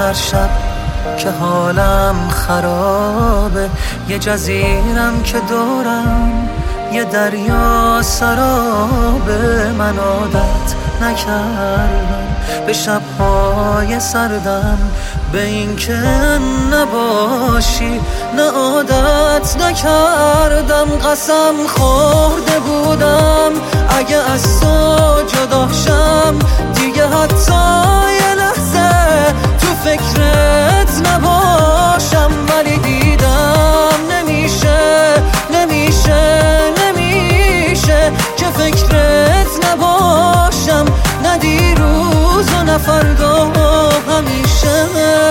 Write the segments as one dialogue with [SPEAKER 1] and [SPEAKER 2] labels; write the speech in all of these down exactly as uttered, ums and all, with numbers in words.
[SPEAKER 1] هر شب که حالم خرابه، یه جزیرم که دورم یه دریا سرابه. من عادت نکردم به شب‌های سردم، به این که نباشی نه عادت نکردم. قسم خورده بودم اگه از تو جدا شم دیگه حتی یه لحظه تو فکرت نباشم، ولی دیدم نمیشه نمیشه نمیشه که فکرت نباشم، نه دیروز و نه فردا همیشه.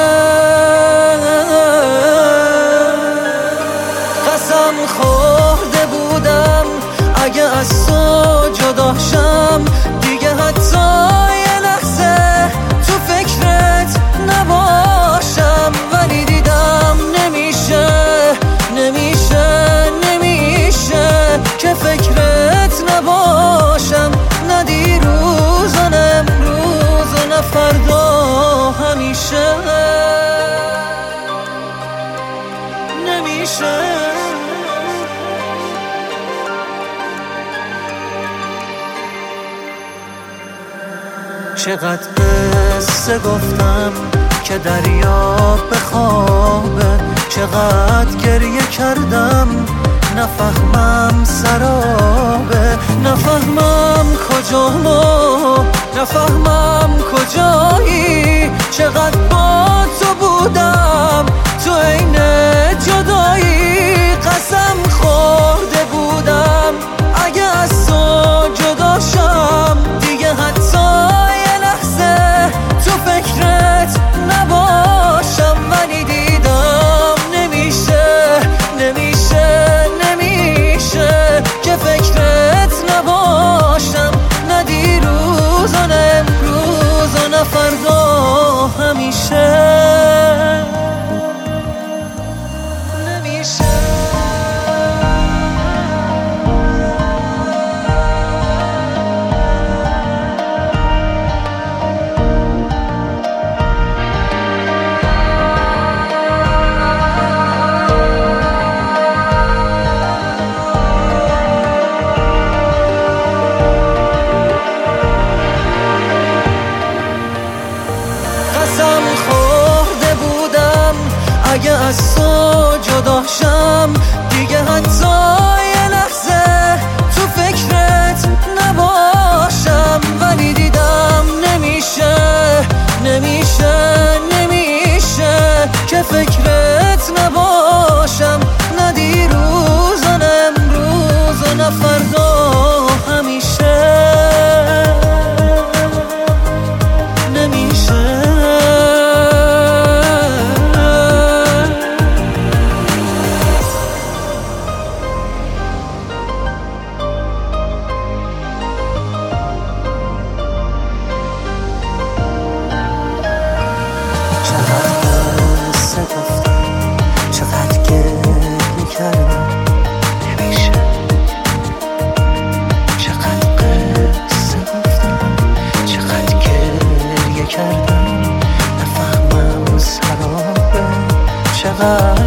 [SPEAKER 1] قسم خورده بودم اگه از تو جدا شم دیگه حتی یه لحظه تو فکرت نباشم، ولی دیدم نمیشه نمیشه نمیشه که فکرت نباشم، نه دیروز و نه امروز و نه فردا همیشه. نمیشه چقدر قصه گفتم که دریا بخوابه، چقدر گریه کردم نفهمم سرابه، نفهمم کجام و نفهمم کجایی. چقدر با تو بودم تو عین جدایی، قسم خورده بودم اگه از تو جدا شم دیگه حتی یه لحظه تو فکرت نباشم، ولی دیدم نمیشه نمیشه نمیشه که فکرت نباشم، نه دیروز و نه امروز و نه فردا همیشه. قسم خورده بودم اگه از تو جدا شم دیگه حتی یه لحظه تو فکرت نباشم، ولی دیدم نمیشه نمیشه نمیشه که فکرت نباشم، نه دیروز و نه امروز و نه فردا همیشه. چقدر گریه کردم نمیشه، چقدر قصه گفتم چقدر گریه کردم نفهمم سرابه، چقدر